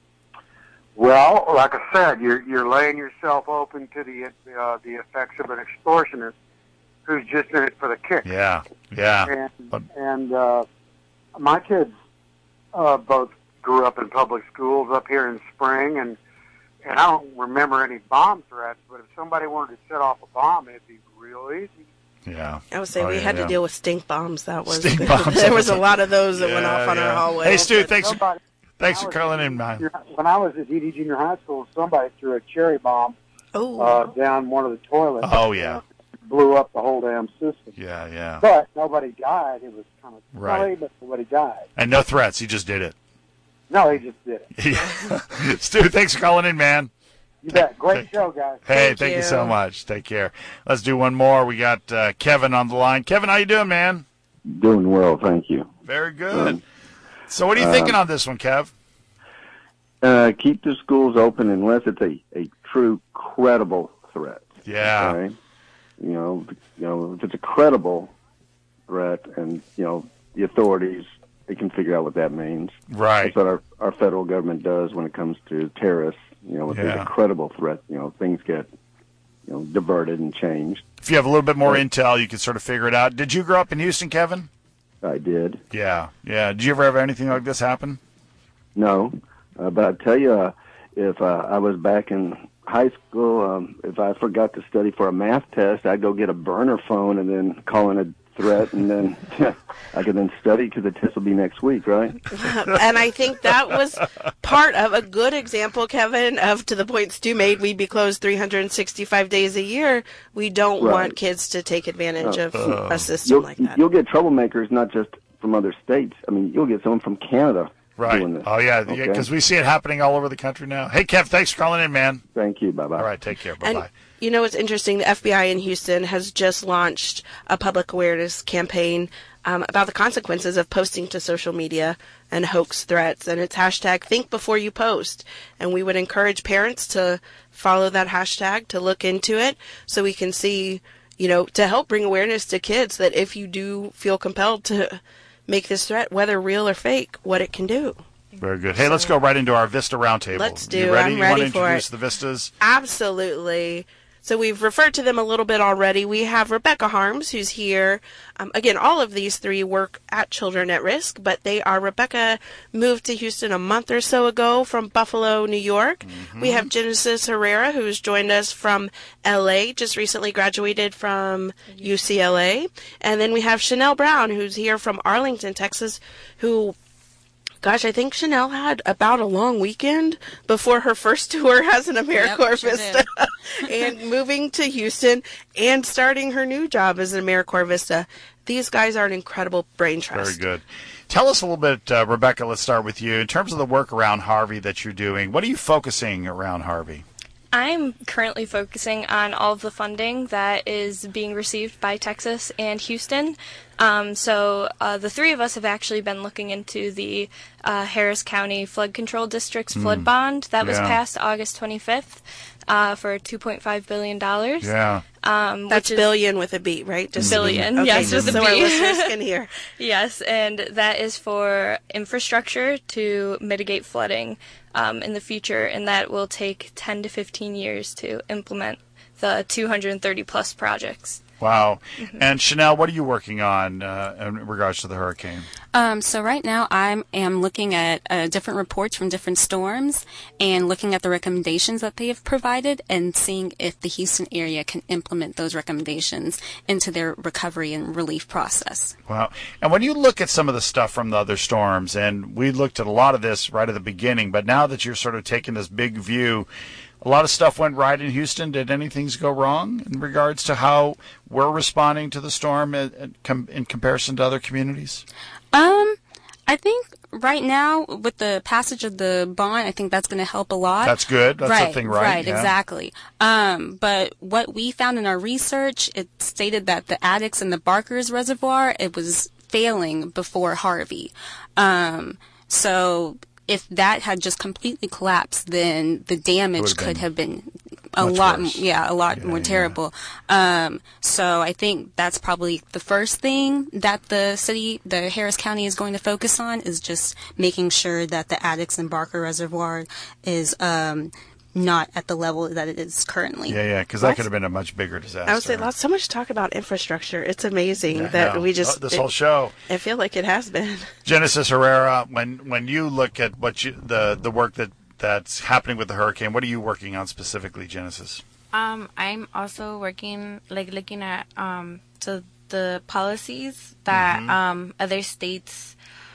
Well, like I said, you're laying yourself open to the effects of an extortionist who's just in it for the kick. Yeah. And my kids both grew up in public schools up here in Spring, and I don't remember any bomb threats, but if somebody wanted to set off a bomb, it'd be real easy. Yeah. I would say we had to deal with stink bombs. That was stink bombs. There was a lot of those that went off on our hallway. Hey, Stu, thanks for calling in, man. When I was at ED Junior High School, somebody threw a cherry bomb down one of the toilets. Oh, yeah. Blew up the whole damn system. Yeah. But nobody died. It was kind of silly, but nobody died. And no threats. He just did it. No, he just did it. Stu, thanks for calling in, man. You bet. Great show, guys. Hey, thank you so much. Take care. Let's do one more. We got Kevin on the line. Kevin, how you doing, man? Doing well, thank you. Very good. So what are you thinking on this one, Kev? Keep the schools open unless it's a true, credible threat. Yeah. Okay? If it's a credible threat and, the authorities, they can figure out what that means. Right. That's what our federal government does when it comes to terrorists. If there's a credible threat, things get, diverted and changed. If you have a little bit more intel, you can sort of figure it out. Did you grow up in Houston, Kevin? I did. Yeah. Did you ever have anything like this happen? No. But I tell you, if I was back in high school, if I forgot to study for a math test, I'd go get a burner phone and then call in a threat, and then I could then study because the test will be next week, right? And I think that was part of a good example, Kevin, of, to the point Stu made, we'd be closed 365 days a year. We don't want kids to take advantage of a system like that. You'll get troublemakers not just from other states. You'll get someone from Canada. Right. Doing this. Oh, yeah, because we see it happening all over the country now. Hey, Kev, thanks for calling in, man. Thank you. Bye-bye. All right, take care. Bye-bye. And, what's interesting, the FBI in Houston has just launched a public awareness campaign about the consequences of posting to social media and hoax threats. And it's hashtag Think Before You Post. And we would encourage parents to follow that hashtag, to look into it, so we can see, to help bring awareness to kids that if you do feel compelled to make this threat, whether real or fake, what it can do. Very good. Hey, let's go right into our Vista Roundtable. Let's do. You ready? I'm ready you want to for introduce it. the Vistas? Absolutely. So we've referred to them a little bit already. We have Rebecca Harms, who's here. Again, all of these three work at Children at Risk, but Rebecca moved to Houston a month or so ago from Buffalo, New York. Mm-hmm. We have Genesis Herrera, who's joined us from LA, just recently graduated from UCLA. And then we have Chanel Brown, who's here from Arlington, Texas, who... Gosh, I think Chanel had about a long weekend before her first tour as an AmeriCorps Vista and moving to Houston and starting her new job as an AmeriCorps Vista. These guys are an incredible brain trust. Very good. Tell us a little bit, Rebecca, let's start with you. In terms of the work around Harvey that you're doing, what are you focusing around Harvey? I'm currently focusing on all of the funding that is being received by Texas and Houston. So the three of us have actually been looking into the Harris County Flood Control District's flood bond that was passed August 25th for $2.5 billion. Yeah. That's billion with a B, right? Just billion, okay, yes, just with a so B. Our listeners can hear. Yes, and that is for infrastructure to mitigate flooding in the future, and that will take 10 to 15 years to implement the 230-plus projects. Wow. Mm-hmm. And Chanel, what are you working on in regards to the hurricane? So right now I am looking at different reports from different storms and looking at the recommendations that they have provided and seeing if the Houston area can implement those recommendations into their recovery and relief process. Wow. And when you look at some of the stuff from the other storms, and we looked at a lot of this right at the beginning, but now that you're sort of taking this big view, a lot of stuff went right in Houston. Did anything go wrong in regards to how we're responding to the storm in comparison to other communities? I think right now with the passage of the bond, I think that's going to help a lot. That's good. That's the thing, right? Right, yeah. Exactly. But what we found in our research, it stated that the Addicks and the Barkers Reservoir, it was failing before Harvey. So if that had just completely collapsed, then the damage could have been a lot more terrible. So I think that's probably the first thing that the Harris County is going to focus on, is just making sure that the Addicks and Barker Reservoir is not at the level that it is currently. Yeah, because that could have been a much bigger disaster. I would say so much talk about infrastructure. It's amazing that we just... this whole show. I feel like it has been. Genesis Herrera, when you look at what the work that's happening with the hurricane, what are you working on specifically, Genesis? I'm also looking at so the policies that other states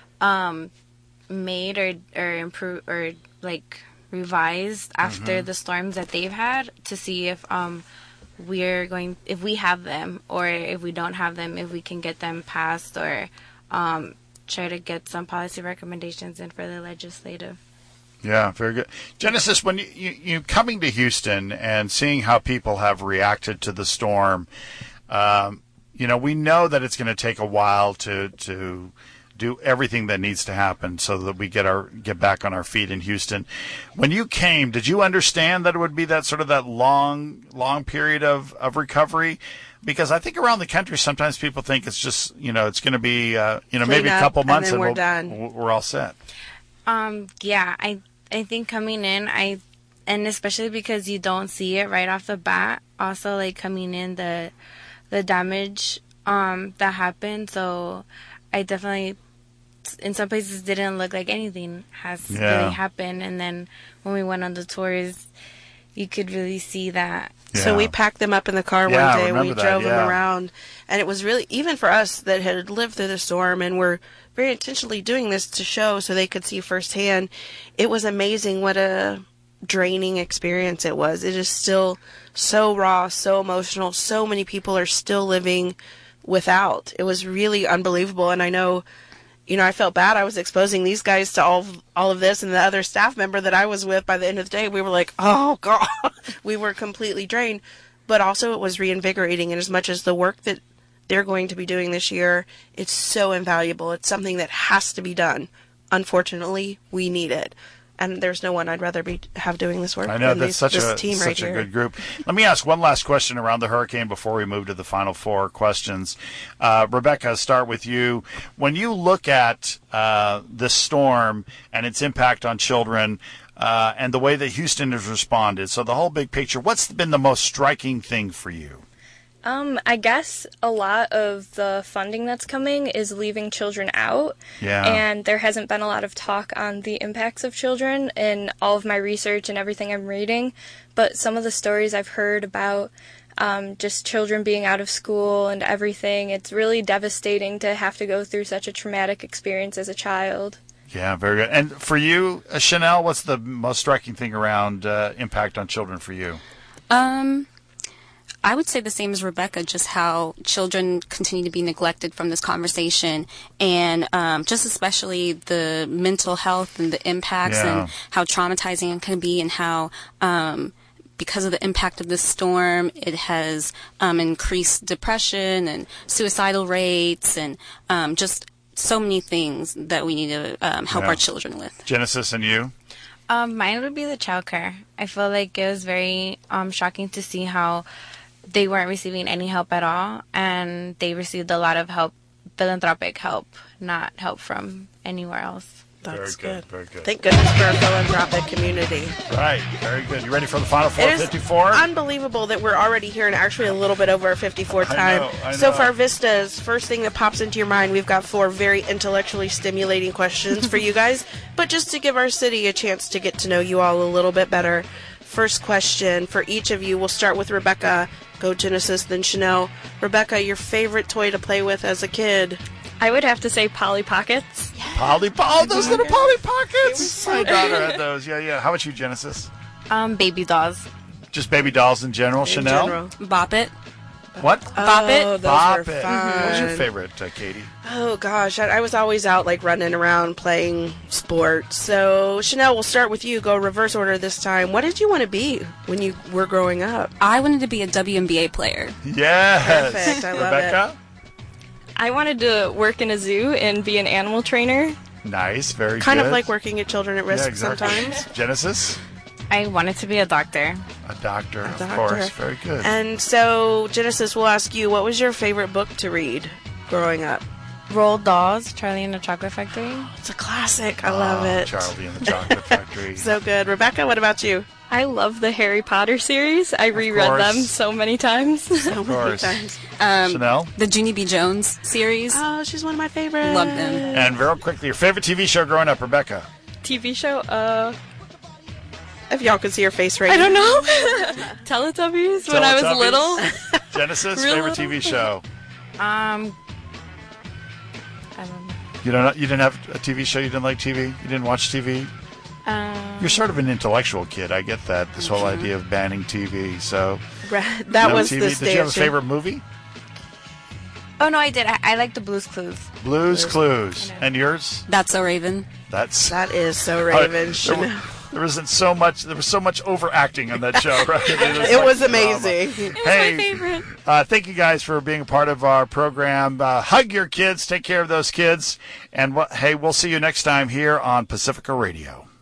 made or improved or revised after the storms that they've had, to see if if we have them, or if we don't have them, if we can get them passed, or try to get some policy recommendations in for the legislative. Yeah, very good. Genesis, when you coming to Houston and seeing how people have reacted to the storm, we know that it's going to take a while to do everything that needs to happen so that we get back on our feet in Houston. When you came, did you understand that it would be that long period of recovery? Because I think around the country sometimes people think it's just it's going to be maybe a couple months and we're done. We're all set. I think coming in, and especially because you don't see it right off the bat, also coming in the damage that happened. So I definitely, in some places, didn't look like anything has really happened. And then when we went on the tours, you could really see that. Yeah. So we packed them up in the car one day. We drove them around. And it was really, even for us that had lived through the storm and were very intentionally doing this to show so they could see firsthand, it was amazing what a draining experience it was. It is still so raw, so emotional. So many people are still living without. It was really unbelievable. And I know, I felt bad. I was exposing these guys to all of this, and the other staff member that I was with, by the end of the day, we were like, oh, God. We were completely drained. But also it was reinvigorating. And as much as the work that they're going to be doing this year, it's so invaluable. It's something that has to be done. Unfortunately, we need it. And there's no one I'd rather have doing this work. I know, than that's such a good group. Let me ask one last question around the hurricane before we move to the final four questions. Rebecca, start with you. When you look at this storm and its impact on children, and the way that Houston has responded. So the whole big picture, what's been the most striking thing for you? I guess a lot of the funding that's coming is leaving children out. Yeah. And there hasn't been a lot of talk on the impacts of children in all of my research and everything I'm reading. But some of the stories I've heard about just children being out of school and everything, it's really devastating to have to go through such a traumatic experience as a child. Yeah, very good. And for you, Chanel, what's the most striking thing around impact on children for you? I would say the same as Rebecca, just how children continue to be neglected from this conversation, and just especially the mental health and the impacts and how traumatizing it can be, and how because of the impact of this storm, it has increased depression and suicidal rates and just so many things that we need to help our children with. Genesis, and you? Mine would be the childcare. I feel like it was very shocking to see how they weren't receiving any help at all, and they received a lot of help, philanthropic help, not help from anywhere else. That's very good. Very good. Thank goodness for our philanthropic community. Right. Very good. You ready for the final four? 54? Unbelievable that we're already here and actually a little bit over 54 time. I know. So far, Vista's first thing that pops into your mind, we've got 4 very intellectually stimulating questions for you guys, but just to give our city a chance to get to know you all a little bit better. First question for each of you. We'll start with Rebecca. Go Genesis, then Chanel. Rebecca, your favorite toy to play with as a kid? I would have to say Polly Pockets. Those little Polly Pockets. My daughter had those. Yeah. How about you, Genesis? Baby dolls. Just baby dolls in general. Chanel? General. Bop It. What? Bop It. Those Bop were It. fun. What was your favorite, Katie? Oh, gosh. I was always out, running around playing sports. So, Chanel, we'll start with you. Go reverse order this time. What did you want to be when you were growing up? I wanted to be a WNBA player. Yes. Perfect. I love Rebecca? I wanted to work in a zoo and be an animal trainer. Nice. Very Kind good. of like working at Children at Risk sometimes. Genesis? I wanted to be a doctor. A doctor, of course. Very good. And so, Genesis, we'll ask you, what was your favorite book to read growing up? Roald Dahl's Charlie and the Chocolate Factory. It's a classic. I love it. Charlie and the Chocolate Factory. So good. Rebecca, what about you? I love the Harry Potter series. I reread them so many times. So many times. Chanel? The Junie B. Jones series. Oh, she's one of my favorites. Love them. And real quickly, your favorite TV show growing up, Rebecca? TV show? If y'all could see her face right I now. don't know. Teletubbies when I was little. Genesis, Real favorite little? TV show? I don't know. You didn't have a TV show? You didn't like TV? You didn't watch TV? You're sort of an intellectual kid. I get that. This whole idea of banning TV. So that was TV. the Did you have a favorite movie? Oh, no, I did. I like the Blue's Clues. Blue's Clues. And yours? That's So Raven. That is So Raven. There was so much overacting on that show, right? It was amazing. It was my favorite. Thank you guys for being a part of our program. Hug your kids, take care of those kids, and hey, we'll see you next time here on Pacifica Radio.